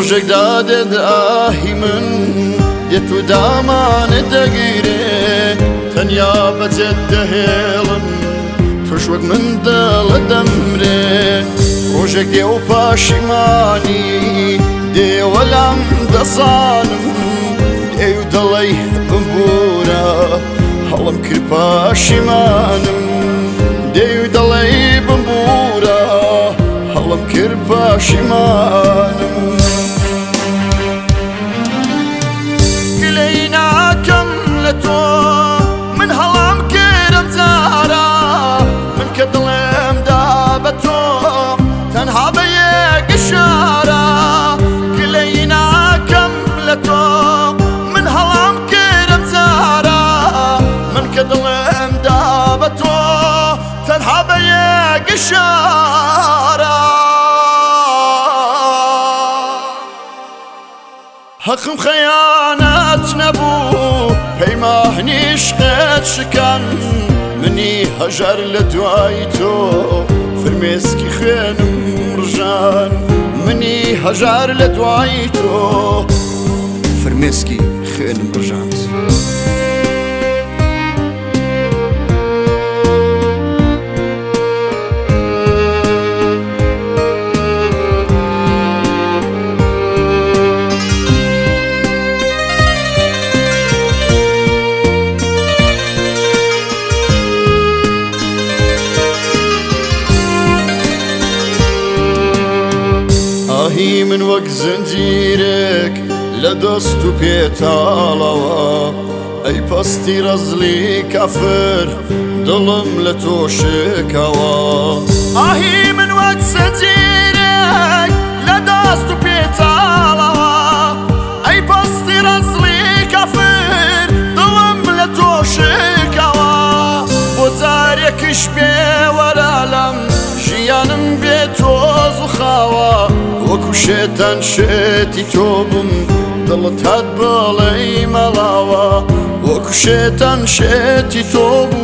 ڕۆژێک دادێت ئاهی من دێت و دامانت دەگیرێ تەنیا بەجێت دەهێڵم توش وەک من دڵت دەمرێ ڕۆژێک دێ و پاشیمانی دێوەلام دەسانم دێ و دەڵێی بمبورە هەڵم کرد پاشیمانم دێ و دەڵێی بمبورە هەڵم کرد پاشیمانم گلەی ناکەم لە تۆ من هەڵام کردم جارە من کە دڵێم دا بە تۆ تەنها بە یەک ئیشارە گلەی ناکەم لە تۆ من هەڵام کردم جارە من کە دڵێم دا بە تۆ تەنها بە یەک ئیشارە حەقم خەیانەت نەبوو پەیمانی عشقت شکان منی هەژار لە دوای تۆ فرمێسکی خوێنم ڕژان منی هەژار لە دوای تۆ فرمێسکی خوێنم ڕژاند ئاهی من وەک زنجیرێک لە دەست و پێتاڵەوە ئەی پەستی ڕەزلی کافر دڵم لە تۆ شکەوە ئاهی من وەک زنجیرێک لە دەست و پێتاڵەوە ئەی پەستی ڕەزلی کافر دڵم لە تۆ شکەوە بۆ جارێکیش پێوەرە لەم ژیانم بێ تۆز و خاوە وەکو شێتان شێتی تۆ بم دڵت هات بەڵێی مەڵاوە وەکو شێتان شێتی تۆ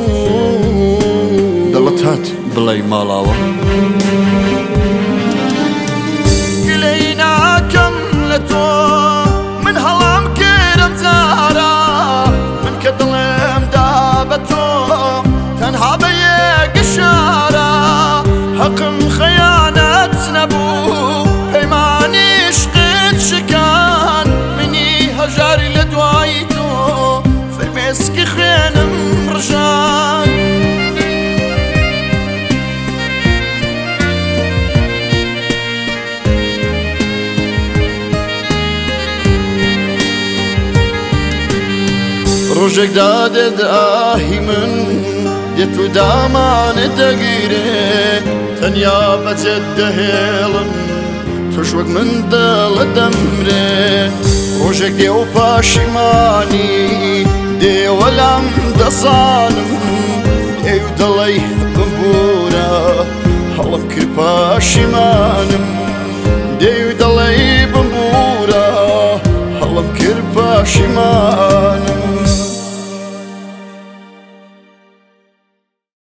بوو دڵت هات بڵێی ماڵاوە گلەی ناکەم لە تۆ من هەڵام کردم جارە من کە دڵێم دا بە تۆ تەنها بە یەک ئیشارە حەقم خەیانەت نەبوو پەیمانی عشقت شکان منی هەژار لە دوای تۆ فرمێسکی خوێنم ڕژان ڕۆژێک دادێت ئاهی من دێت و دامانت دەگیرێ تەنیا بەجێت دەهێڵم توش وەک من دڵت دەمرێ ڕۆژێک دێ و پاشیمانی دێوەلام دەسانم دێ و دەڵێی بمبورە هەڵم کرد پاشیمانم دێ و دەڵێی بمبورە هەڵم کرد پاشیمان